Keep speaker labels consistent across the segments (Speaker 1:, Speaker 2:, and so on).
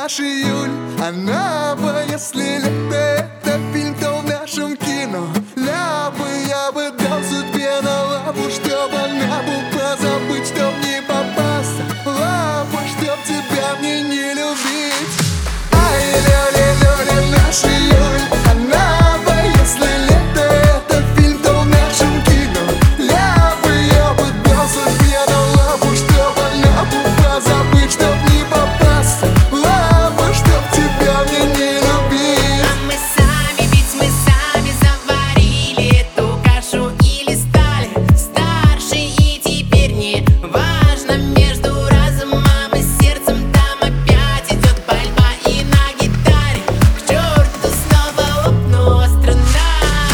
Speaker 1: наш июль. Она бы, если лето это фильм, то в нашем кино ляпы я бы дал судьбе на лапу, чтоб она бы позабыть, чтоб не попасться. Лапа, чтоб тебя мне не любить. Ай, ля-ля-ля-ля, наш июль. Она бы, если лето это фильм, то в нашем кино ляпы я бы дал судьбе на лапу, чтоб она бы позабыть, чтоб не попасться. Лапа, чтоб тебя мне не любить.
Speaker 2: А мы сами, ведь мы сами заварили эту кашу или стали старше, и теперь не важно между разумом и сердцем. Там опять идет борьба, и на гитаре к черту снова лопнула струна.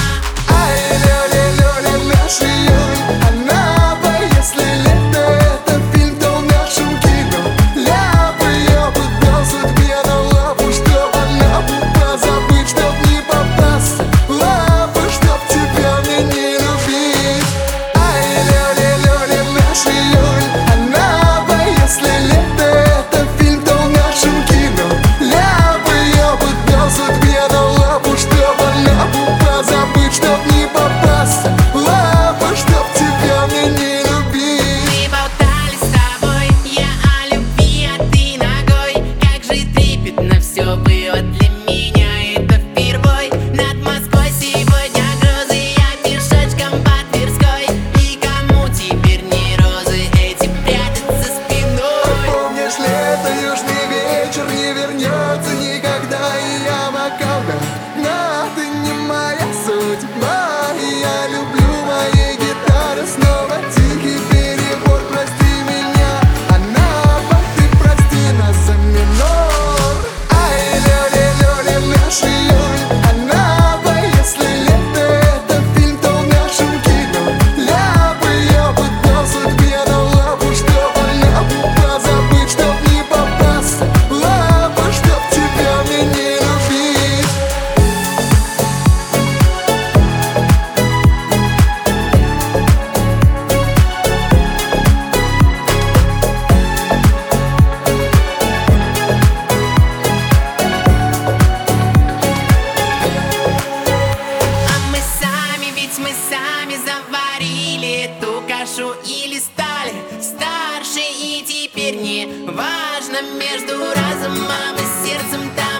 Speaker 1: Ай, ля-ля-ля-ля, наш июль. Она бы, если лето это фильм, то в нашем кино ляпы я бы дал судьбе на лапу, чтоб она бы позабыть, чтоб не попасться. Лапа, чтоб тебя мне не любить. Ай, ля-ля-ля-ля, наш июль. Она бы, если лето это фильм, то в нашем кино ляпы я бы дал судьбе на лапу, чтоб она бы позабыть, чтоб не попасться. Лапа, чтоб тебя мне не любить.
Speaker 2: Мы болтали с тобой, я о любви, а ты ногой. Как же трепетно все было для меня, это впервой. Над Москвой сегодня грозы, я пешочком по Тверской. И кому теперь не розы эти прячутся спиной?
Speaker 1: Помнишь лето, южный вечер не вернется никогда, и я макака. Но ты не моя судьба, и я люблю моей гитары снова тихий перебор. Прости меня, Анапа, ты прости нас за минор. Ай, ля-ля-ля-ля, наш июль. Анапа, если лето это фильм, то в нашем кино ляпы я бы дал судьбе на лапу, чтоб она бы позабыть, чтоб не попасться. Лапа, чтоб тебя мне не любить.
Speaker 2: А мы сами, ведь мы сами заварили эту кашу или стали старше, и теперь не важно между разумом и сердцем. Там